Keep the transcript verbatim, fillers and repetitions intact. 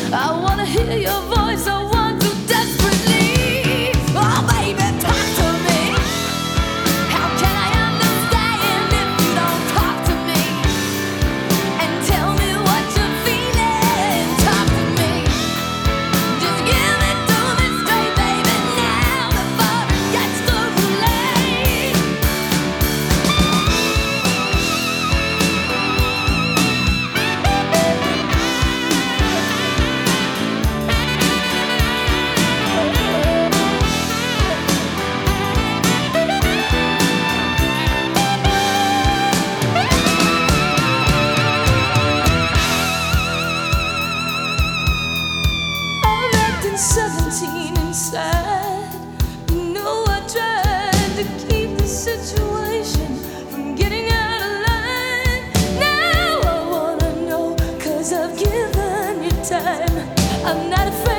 I wanna hear your voice, I want to desperately. Oh baby, talk to me. How can I understand if you don't talk to me? And tell me what you're feeling. Talk to me. Just give it to me straight, baby, now before it gets too late. I'm acting seventeen inside. You know I tried to keep the situation from getting out of line. Now I wanna know, 'cause I've given you time. I'm not afraid.